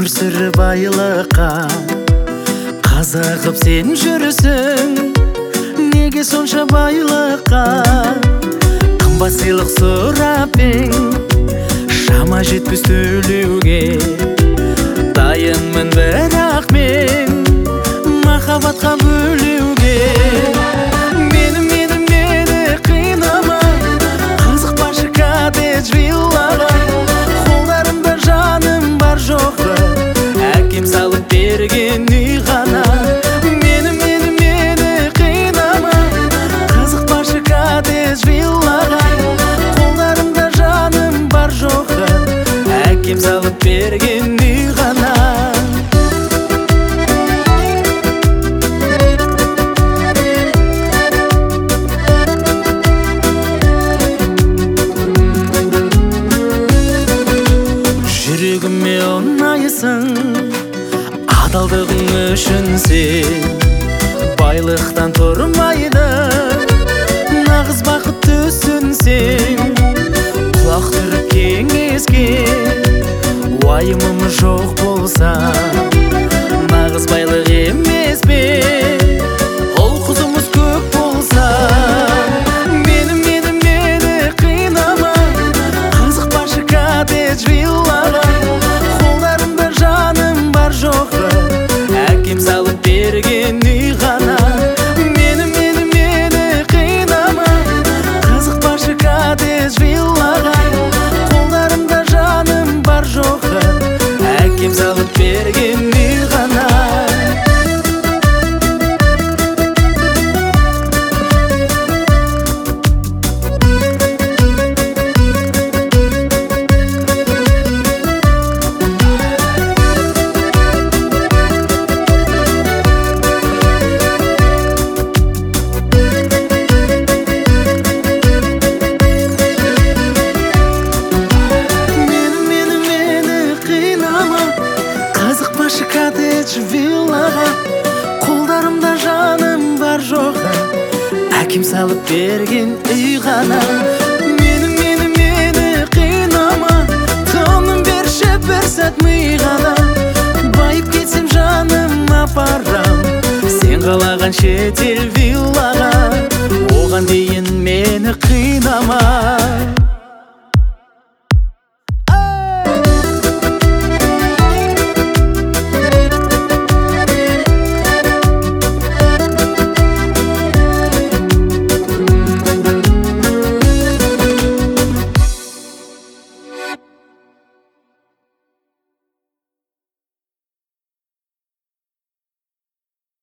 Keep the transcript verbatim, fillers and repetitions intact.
өмір сүріп айлыққа қазығып сен жүрсің. Неге сонша байлыққа қымбат сыйлық сұрап ең, шама жетпес төлеуге дайынмын, бірақ мен махаббатқа бөлеуге. Мені, мені, мені қинама, қызықпашы коттедж виллаға. Қолдарымда жаным бар жоғы, әкем салып берген үй ғана. Мені, мені, мені қинама, қызықпашы коттедж виллаға. Қолдарымда жаным бар жоғы, әкем салып берген үй ғана. Жүрегіме ұнайсың, адалдығың үшін сен. Байлықтан тұрмайды нағыз бақыт түсінсең. Құлақ түріп кеңеске уайымым жоқ болса, нағыз байлық емес пе ол қызымыз көп болса. Мені, мені, мені қинама, қызықпашы коттедж виллаға. Қолдарымда жаным бар жоғы, әкем салып берген үй ғана. Мені, мені, мені қинама, қызықпашы коттедж виллаға. Қолдарымда жаным бар жоғы, әкем салып берген үй ғана. Қызықпашы коттедж виллаға. Қолдарымда жаным бар жоғы, әкем салып берген үй ғана. Мені, мені, мені қинама, тыным берші бір сәт миғана. Байып кетсем жаным апарам, сен қалаған шетел виллаға.